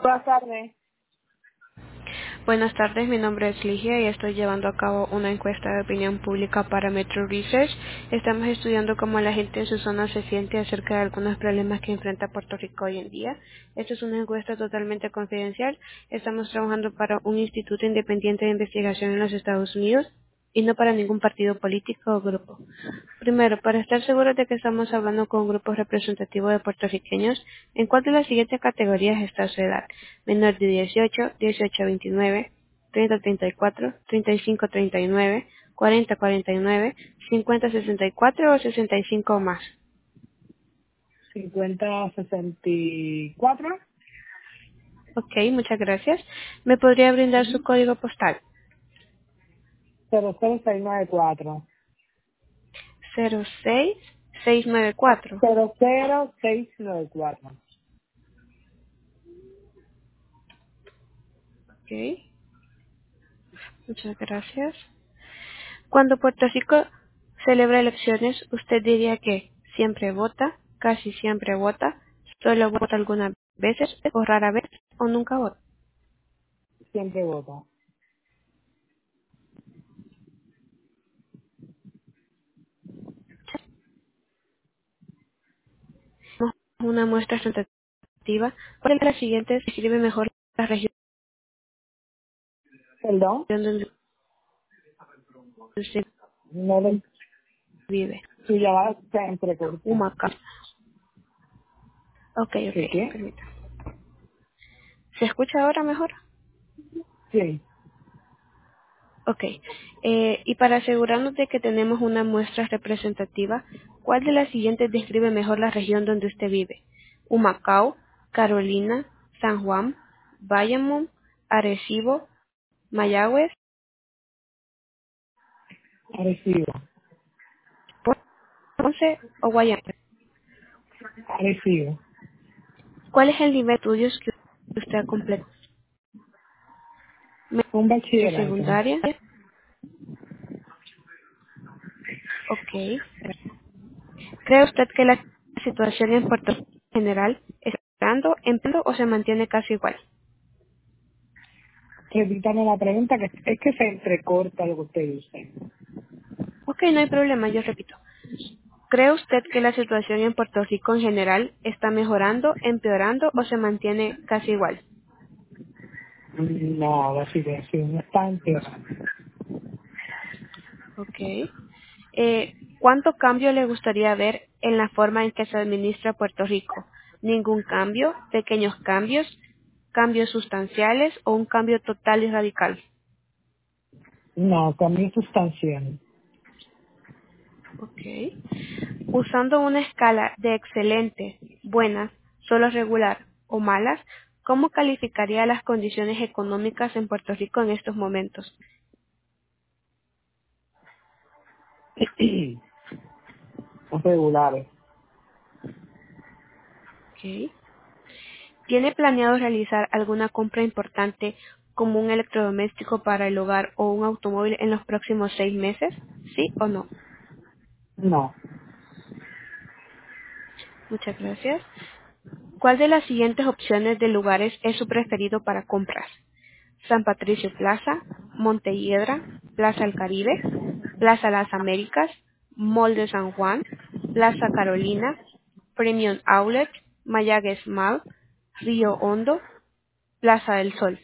Buenas tardes. Buenas tardes, mi nombre es Ligia y estoy llevando a cabo una encuesta de opinión pública para Metro Research. Estamos estudiando cómo la gente en su zona se siente acerca de algunos problemas que enfrenta Puerto Rico hoy en día. Esta es una encuesta totalmente confidencial. Estamos trabajando para un instituto independiente de investigación en los Estados Unidos y no para ningún partido político o grupo. Primero, para estar seguros de que estamos hablando con un grupo representativo de puertorriqueños, ¿en cuál de las siguientes categorías está su edad? Menor de 18, 18 a 29, 30 a 34, 35 a 39, 40 a 49, 50 a 64 o 65 o más. 5064 Ok, muchas gracias. ¿Me podría brindar su código postal? 00694 06694. 00694. Ok, muchas gracias. Cuando Puerto Rico celebra elecciones, usted diría que siempre vota, casi siempre vota, solo vota algunas veces o rara vez o nunca vota. Siempre voto. Tenemos una muestra representativa. ¿Cuál de las siguientes describe mejor la región Perdón, donde usted no le, vive? su llamada se entrecorta. Humacao. Ok, ¿Qué ok, qué? permítame. ¿Se escucha ahora mejor? Sí. Ok. Y para asegurarnos de que tenemos una muestra representativa, ¿cuál de las siguientes describe mejor la región donde usted vive? Humacao, Carolina, San Juan, Bayamón, Arecibo, Mayagüez, Arecibo. Ponce o Guayama. Arecibo. ¿Cuál es el nivel de estudios que usted ha completado? Un ¿Media bachillerato. secundaria? Ok. ¿Cree usted que la situación en Puerto Rico en general está empeorando o se mantiene casi igual? Repítame la pregunta, que es que se entrecorta lo que usted dice. Ok, no hay problema, yo repito. ¿Cree usted que la situación en Puerto Rico en general está mejorando, empeorando o se mantiene casi igual? No, la situación está empeorando. Ok. ¿Cuánto cambio le gustaría ver en la forma en que se administra Puerto Rico? ¿Ningún cambio? ¿Pequeños cambios? ¿Cambios sustanciales o un cambio total y radical? No, cambio sustancial. Ok. Usando una escala de excelente, buenas, solo regular o malas, ¿cómo calificaría las condiciones económicas en Puerto Rico en estos momentos? Regulares. Ok. ¿Tiene planeado realizar alguna compra importante como un electrodoméstico para el hogar o un automóvil en los próximos 6 meses? ¿Sí o no? No. Muchas gracias. ¿Cuál de las siguientes opciones de lugares es su preferido para compras? San Patricio Plaza, Montehiedra, Plaza El Caribe, Plaza Las Américas, Mall de San Juan, Plaza Carolina, Premium Outlet, Mayagüez Mall, Río Hondo, Plaza del Sol.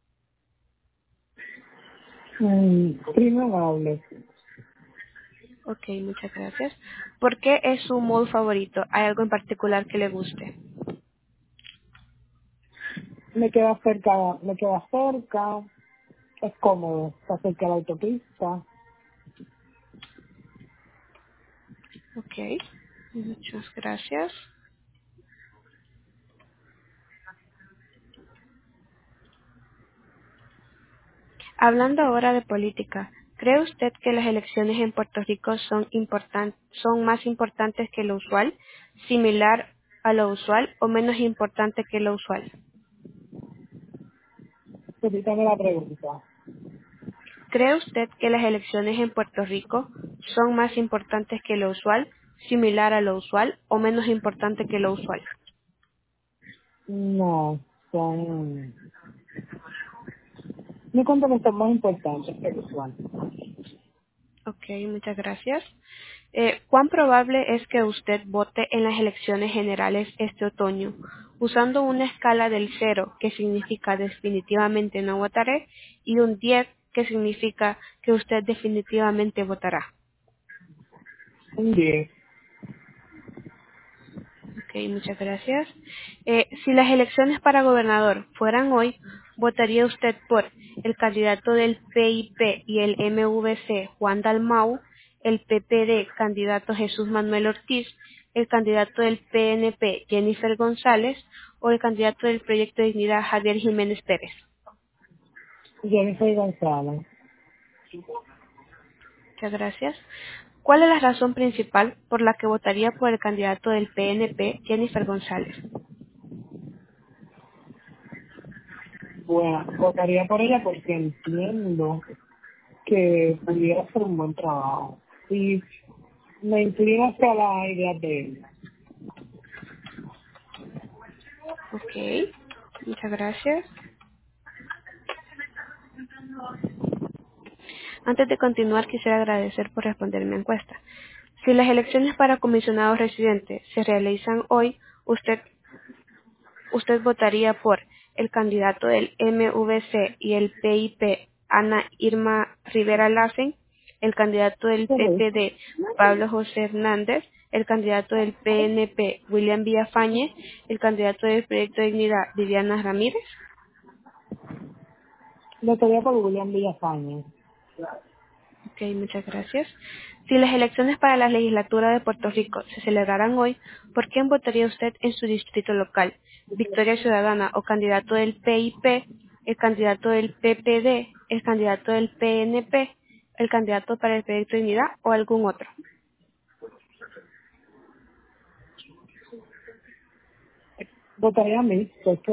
Primo Gable. Ok, muchas gracias. ¿Por qué es su mall favorito? ¿Hay algo en particular que le guste? Me queda cerca, es cómodo, está cerca de la autopista. Ok, muchas gracias. Hablando ahora de política, ¿cree usted que las elecciones en Puerto Rico son más importantes que lo usual, similar a lo usual o menos importante que lo usual? Repítame la pregunta. ¿Cree usted que las elecciones en Puerto Rico son más importantes que lo usual, similar a lo usual o menos importante que lo usual? No. son, me cuento que son más importantes que el usual. Ok, muchas gracias. ¿Cuán probable es que usted vote en las elecciones generales este otoño? Usando una escala del 0, que significa definitivamente no votaré, y un 10, que significa que usted definitivamente votará. Un 10. Ok, muchas gracias. Si las elecciones para gobernador fueran hoy, ¿votaría usted por el candidato del PIP y el MVC, Juan Dalmau, el PPD, candidato Jesús Manuel Ortiz, el candidato del PNP, Jennifer González, o el candidato del Proyecto de Dignidad, Javier Jiménez Pérez? Jennifer González. Muchas gracias. ¿Cuál es la razón principal por la que votaría por el candidato del PNP, Jennifer González? Bueno, votaría por ella porque entiendo que pudiera hacer un buen trabajo. Y me inclino hacia la idea de ella. Ok, muchas gracias. Antes de continuar, quisiera agradecer por responder mi encuesta. Si las elecciones para comisionados residentes se realizan hoy, usted votaría por el candidato del MVC y el PIP, Ana Irma Rivera Lassen, el candidato del Ujú. PPD, Pablo José Hernández, el candidato del PNP, William Villafañe, el candidato del Proyecto de Dignidad, Viviana Ramírez. Votaría por William Villafañe. Ok, muchas gracias. Si las elecciones para la legislatura de Puerto Rico se celebraran hoy, ¿por quién votaría usted en su distrito local? ¿Victoria Ciudadana o candidato del PIP, el candidato del PPD, el candidato del PNP, el candidato para el Proyecto de Unidad o algún otro? Votaría mixto, es que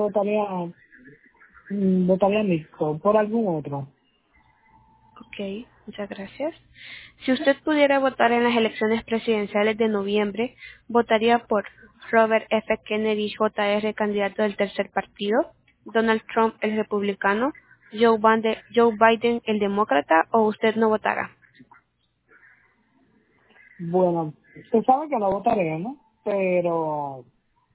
votaría mixto por algún otro. Ok, muchas gracias. Si usted pudiera votar en las elecciones presidenciales de noviembre, ¿votaría por Robert F. Kennedy Jr., candidato del tercer partido, Donald Trump, el republicano, Joe Biden, el demócrata, o usted no votará? Bueno, se sabe que no votaré, ¿no? Pero,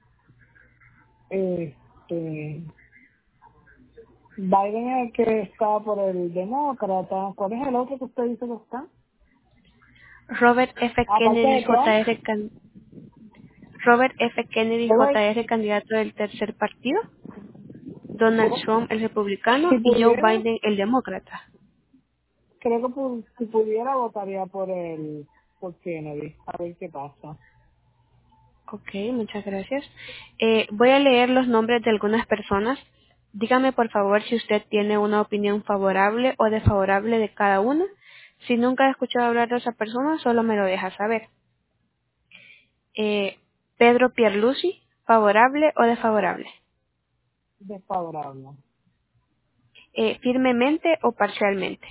este, Biden es el que está por el demócrata. ¿Cuál es el otro que usted dice que está? Robert F. Aparte Kennedy de Trump, Jr., Robert F. Kennedy Robert, Jr., candidato del tercer partido, Donald Trump, el republicano, si y Joe pudiera, Biden, el demócrata. creo que si pudiera votaría por Kennedy, a ver qué pasa. Ok, muchas gracias. Voy a leer los nombres de algunas personas. Dígame por favor si usted tiene una opinión favorable o desfavorable de cada una. Si nunca ha escuchado hablar de esa persona, solo me lo deja saber. Eh, Pedro Pierluisi, favorable o desfavorable. Desfavorable, Firmemente o parcialmente.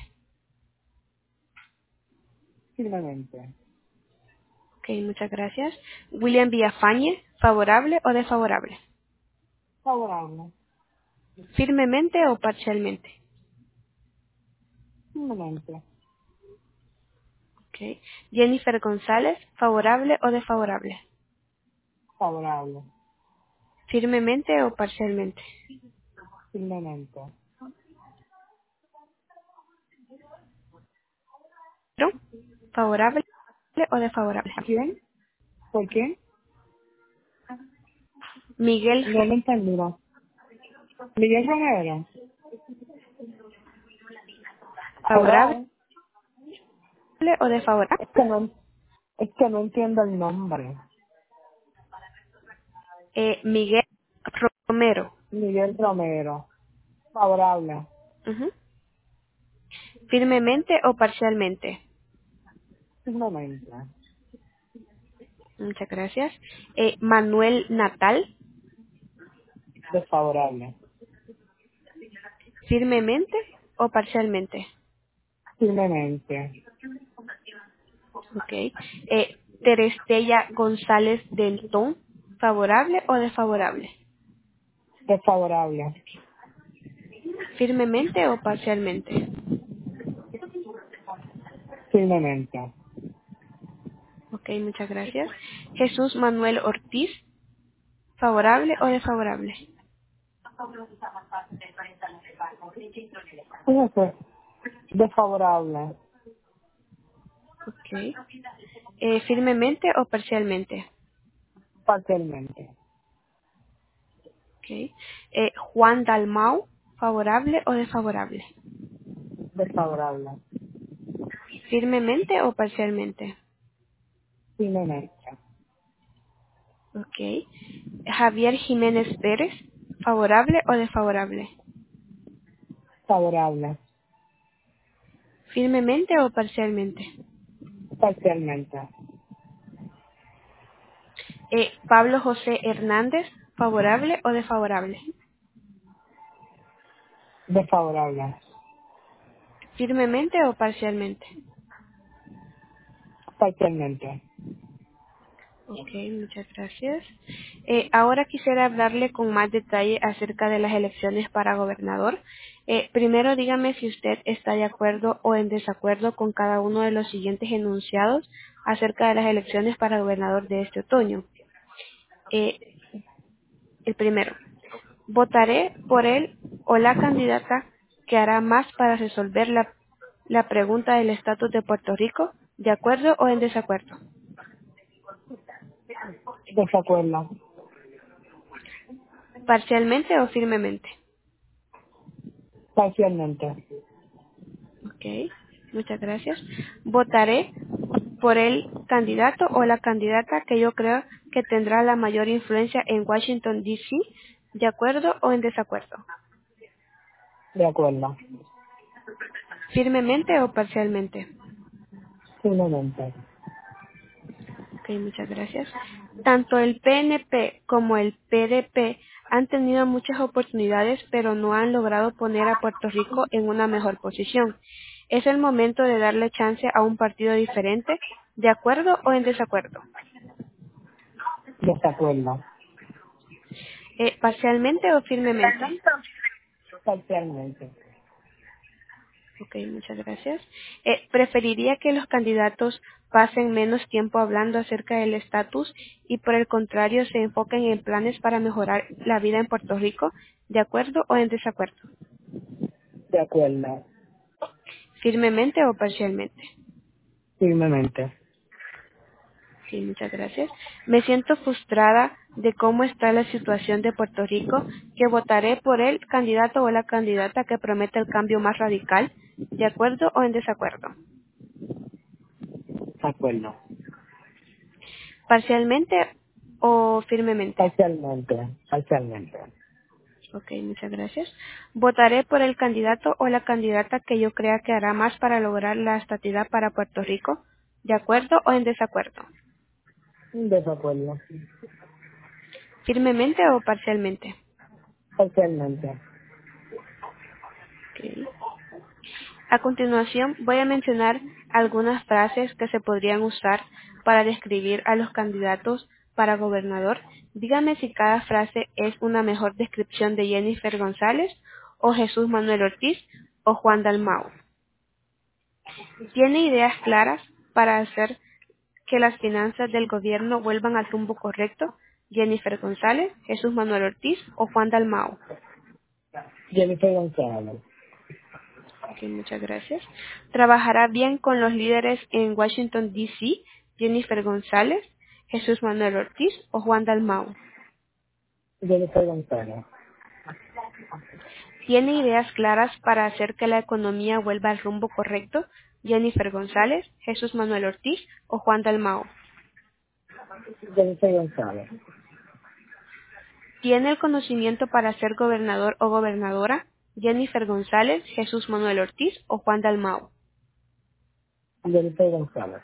firmemente. Ok, muchas gracias. William Villafañe, favorable o desfavorable. Favorable, Firmemente o parcialmente. firmemente. Ok. Jennifer González, favorable o desfavorable. Favorable, Firmemente o parcialmente. firmemente. ¿No? ¿Favorable o desfavorable? ¿Quién? ¿Por quién? Miguel, No lo entendí, no. Miguel Romero. ¿favorable Hello. o desfavorable? Es que no entiendo el nombre. Miguel Romero. Miguel Romero. Favorable, Ujú. ¿Firmemente o parcialmente? firmemente. Muchas gracias. Manuel Natal, Desfavorable, ¿firmemente o parcialmente? firmemente. Ok. Terestella González Deltón, ¿favorable o desfavorable? Desfavorable. ¿Firmemente o parcialmente? Firmemente. Ok, muchas gracias. Jesús Manuel Ortiz, ¿favorable o desfavorable? Fíjese, desfavorable. Ok. ¿Firmemente o parcialmente? Parcialmente. Ok. Juan Dalmau, ¿favorable o desfavorable? Desfavorable. ¿Firmemente o parcialmente? Firmemente. Ok. Javier Jiménez Pérez, ¿favorable o desfavorable? Favorable. ¿Firmemente o parcialmente? Parcialmente. Pablo José Hernández, ¿favorable o desfavorable? Desfavorable. ¿Firmemente o parcialmente? Parcialmente. Ok, muchas gracias. Ahora quisiera hablarle con más detalle acerca de las elecciones para gobernador. Primero dígame si usted está de acuerdo o en desacuerdo con cada uno de los siguientes enunciados acerca de las elecciones para gobernador de este otoño. Eh, el primero, votaré por él o la candidata que hará más para resolver la pregunta del estatus de Puerto Rico, ¿de acuerdo o en desacuerdo? Desacuerdo. ¿Parcialmente o firmemente? Parcialmente. Ok, muchas gracias. Votaré por el candidato o la candidata que yo creo que tendrá la mayor influencia en Washington, D. C., ¿de acuerdo o en desacuerdo? De acuerdo. ¿Firmemente o parcialmente? Firmemente. Ok, muchas gracias. Tanto el PNP como el PDP han tenido muchas oportunidades, pero no han logrado poner a Puerto Rico en una mejor posición. Es el momento de darle chance a un partido diferente, ¿de acuerdo o en desacuerdo? Desacuerdo. ¿Parcialmente o firmemente? Parcialmente. Ok, muchas gracias. ¿Preferiría que los candidatos pasen menos tiempo hablando acerca del estatus y por el contrario se enfoquen en planes para mejorar la vida en Puerto Rico? ¿De acuerdo o en desacuerdo? De acuerdo. ¿Firmemente o parcialmente? Firmemente. Sí, muchas gracias. Me siento frustrada de cómo está la situación de Puerto Rico, que votaré por el candidato o la candidata que promete el cambio más radical. ¿De acuerdo o en desacuerdo? De acuerdo. ¿Parcialmente o firmemente? Parcialmente. Parcialmente. Ok, muchas gracias. Votaré por el candidato o la candidata que yo crea que hará más para lograr la estabilidad para Puerto Rico. ¿De acuerdo o en desacuerdo? Desacuerdo. ¿Firmemente o parcialmente? Parcialmente. Ok. A continuación voy a mencionar algunas frases que se podrían usar para describir a los candidatos para gobernador. Dígame si cada frase es una mejor descripción de Jennifer González o Jesús Manuel Ortiz o Juan Dalmau. ¿Tiene ideas claras para hacer que las finanzas del gobierno vuelvan al rumbo correcto? Jennifer González, Jesús Manuel Ortiz o Juan Dalmau. Jennifer González. Ok, muchas gracias. Trabajará bien con los líderes en Washington, D. C., Jennifer González, Jesús Manuel Ortiz o Juan Dalmau. Jennifer González. ¿Tiene ideas claras para hacer que la economía vuelva al rumbo correcto? Jennifer González, Jesús Manuel Ortiz o Juan Dalmau. Jennifer González. ¿Tiene el conocimiento para ser gobernador o gobernadora? Jennifer González, Jesús Manuel Ortiz o Juan Dalmau. Jennifer González.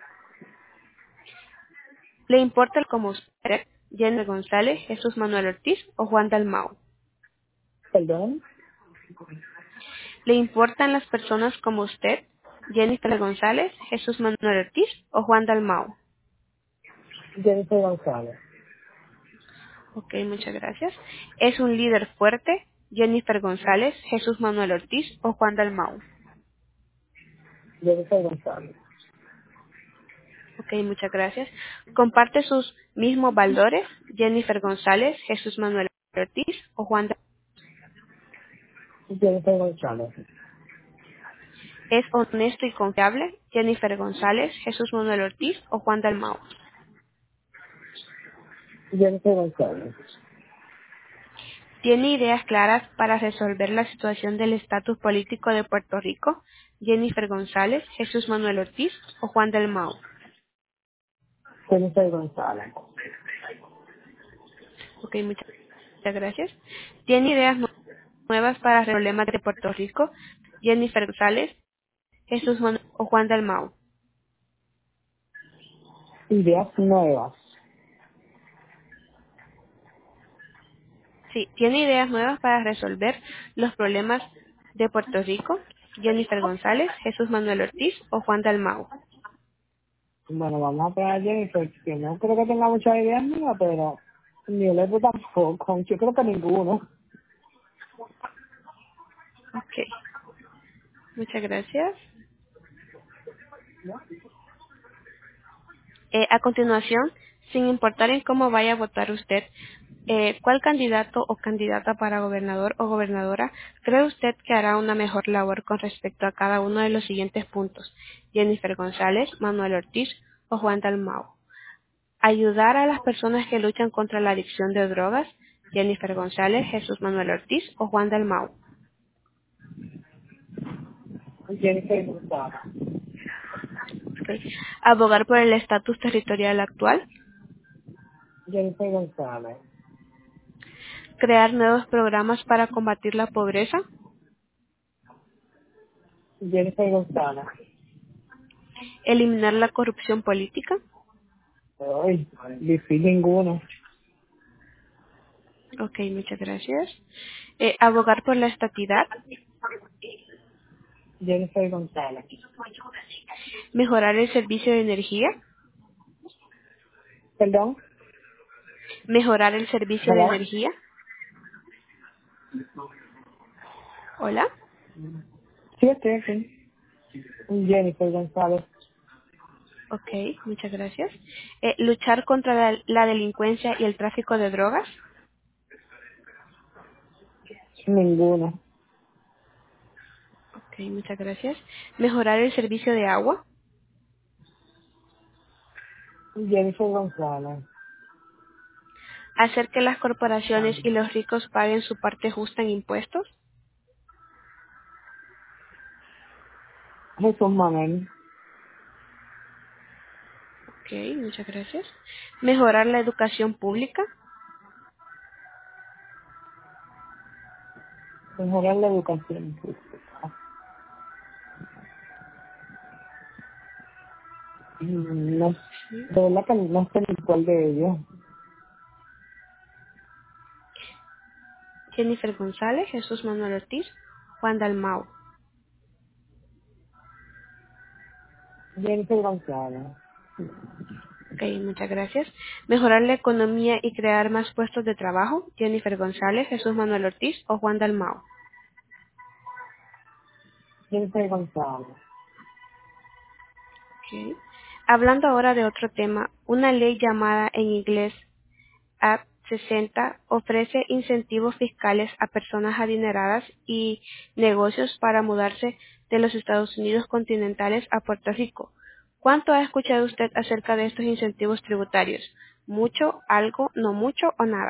¿Le importa el como usted? Jennifer González, Jesús Manuel Ortiz o Juan Dalmau. ¿Perdón? ¿Le importan las personas como usted? Jennifer González, Jesús Manuel Ortiz o Juan Dalmau. Jennifer González. Ok, muchas gracias. ¿Es un líder fuerte? Jennifer González, Jesús Manuel Ortiz o Juan Dalmau. Jennifer González. Ok, muchas gracias. ¿Comparte sus mismos valores? Jennifer González, Jesús Manuel Ortiz o Juan Dalmau. Jennifer González. ¿Es honesto y confiable? Jennifer González, Jesús Manuel Ortiz o Juan Dalmau. Jennifer González. ¿Tiene ideas claras para resolver la situación del estatus político de Puerto Rico? Jennifer González, Jesús Manuel Ortiz o Juan Dalmau. Jennifer González. Ok, muchas gracias. ¿Tiene ideas nuevas para el problema de Puerto Rico? Jennifer González, Jesús Manuel o Juan Dalmau. Ideas nuevas. Sí, ¿tiene ideas nuevas para resolver los problemas de Puerto Rico? Jennifer González, Jesús Manuel Ortiz o Juan Dalmau. Bueno, vamos a poner a Jennifer, que no creo que tenga muchas ideas mías, pero ni el otro tampoco. Yo creo que ninguno. Ok, muchas gracias. A continuación, sin importar en cómo vaya a votar usted, ¿cuál candidato o candidata para gobernador o gobernadora cree usted que hará una mejor labor con respecto a cada uno de los siguientes puntos? Jennifer González, Manuel Ortiz o Juan Dalmau. Ayudar a las personas que luchan contra la adicción de drogas. Jennifer González, Jesús Manuel Ortiz o Juan Dalmau. Jennifer González. Okay. Abogar por el estatus territorial actual. Jennifer González. Crear nuevos programas para combatir la pobreza. Jennifer González. Eliminar la corrupción política. Ay, difícil ninguno. Ok, muchas gracias. Abogar por la estatidad. Jennifer González. Mejorar el servicio de energía. ¿Perdón? Mejorar el servicio de ¿Hello? energía. Hola. Sí, estoy aquí. Jennifer González. Ok, muchas gracias. Luchar contra la delincuencia y el tráfico de drogas. Ninguno. Ok, muchas gracias. Mejorar el servicio de agua. Jennifer González. Hacer que las corporaciones y los ricos paguen su parte justa en impuestos. Jesús Manuel. Ok, muchas gracias. Mejorar la educación pública. Mejorar la educación. No, Sí. de verdad que no sé ni cuál de ellos. Jennifer González, Jesús Manuel Ortiz, Juan Dalmau. Jennifer González. Ok, muchas gracias. Mejorar la economía y crear más puestos de trabajo. Jennifer González, Jesús Manuel Ortiz o Juan Dalmau. Jennifer González. Ok. Hablando ahora de otro tema, una ley llamada en inglés Act 60 ofrece incentivos fiscales a personas adineradas y negocios para mudarse de los Estados Unidos continentales a Puerto Rico. ¿Cuánto ha escuchado usted acerca de estos incentivos tributarios? ¿Mucho, algo, no mucho o nada?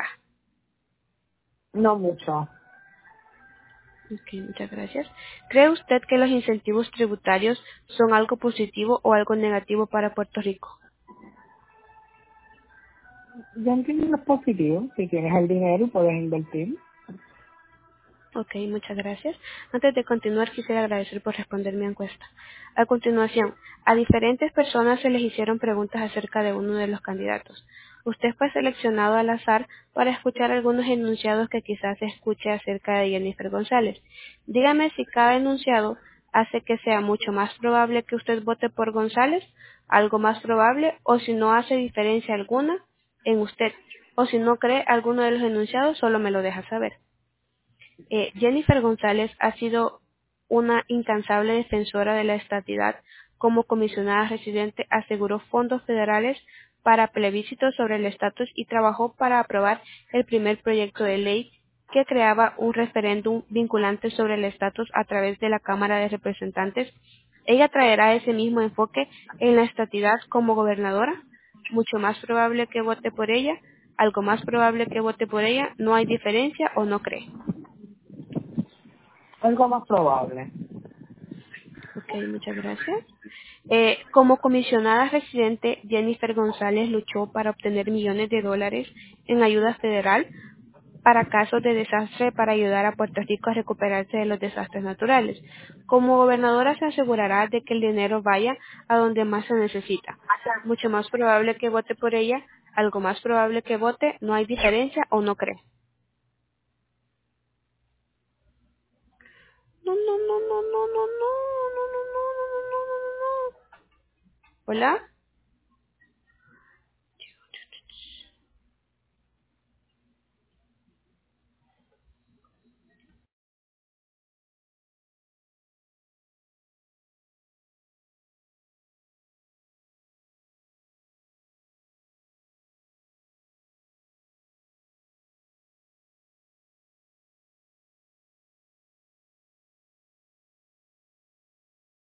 No mucho. Ok, muchas gracias. ¿Cree usted que los incentivos tributarios son algo positivo o algo negativo para Puerto Rico? Yo entiendo lo positivo. Si tienes el dinero y puedes invertir. Ok, muchas gracias. Antes de continuar, quisiera agradecer por responder mi encuesta. A continuación, a diferentes personas se les hicieron preguntas acerca de uno de los candidatos. Usted fue seleccionado al azar para escuchar algunos enunciados que quizás escuche acerca de Jennifer González. Dígame si cada enunciado hace que sea mucho más probable que usted vote por González, algo más probable, o si no hace diferencia alguna en usted. o si no cree alguno de los enunciados, solo me lo deja saber. Jennifer González ha sido una incansable defensora de la estatidad. Como comisionada residente aseguró fondos federales para plebiscitos sobre el estatus y trabajó para aprobar el primer proyecto de ley que creaba un referéndum vinculante sobre el estatus a través de la Cámara de Representantes. Ella traerá ese mismo enfoque en la estatidad como gobernadora. Mucho más probable que vote por ella, algo más probable que vote por ella, no hay diferencia o no cree. Algo más probable. Ok, muchas gracias. Como comisionada residente, Jennifer González luchó para obtener millones de dólares en ayuda federal para casos de desastre para ayudar a Puerto Rico a recuperarse de los desastres naturales. Como gobernadora se asegurará de que el dinero vaya a donde más se necesita. Mucho más probable que vote por ella, algo más probable que vote, no hay diferencia o no cree. No, no, no, no, no, no, no, no, no, no, no, no, no, no. ¿Hola?